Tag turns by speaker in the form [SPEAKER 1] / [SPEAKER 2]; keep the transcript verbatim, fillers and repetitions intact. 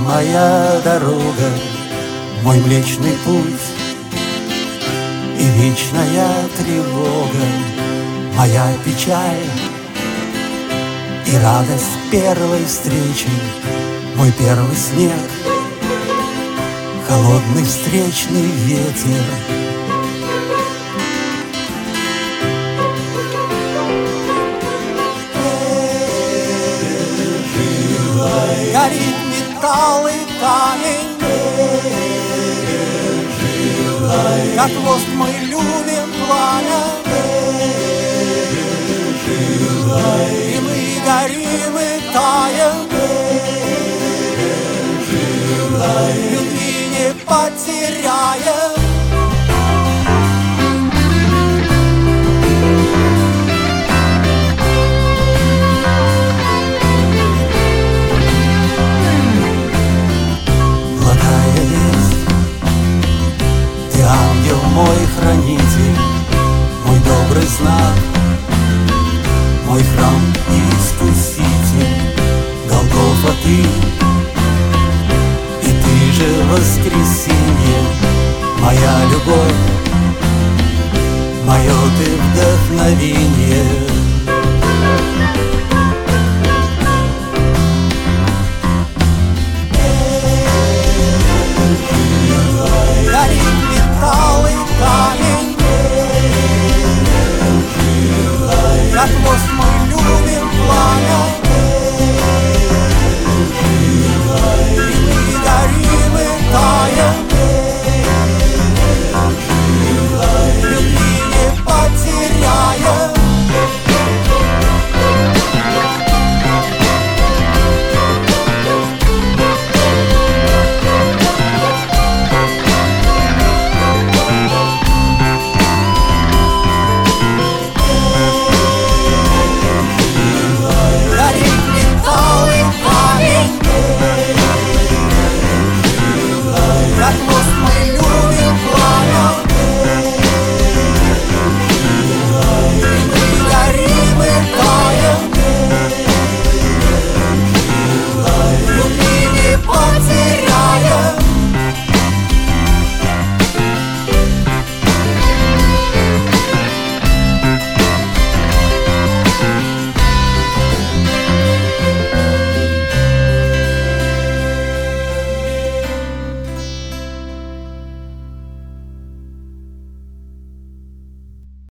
[SPEAKER 1] моя дорога, мой Млечный Путь и вечная тревога, моя печаль и радость первой встречи, мой первый снег, холодный встречный ветер. Горит металл и камень, как хвост мы любим пламя, и мы горим и таем, любви не потеряем. Ангел мой хранитель, мой добрый знак, мой храм и искуситель, Голгофа ты, и ты же воскресенье, моя любовь, мое ты вдохновение.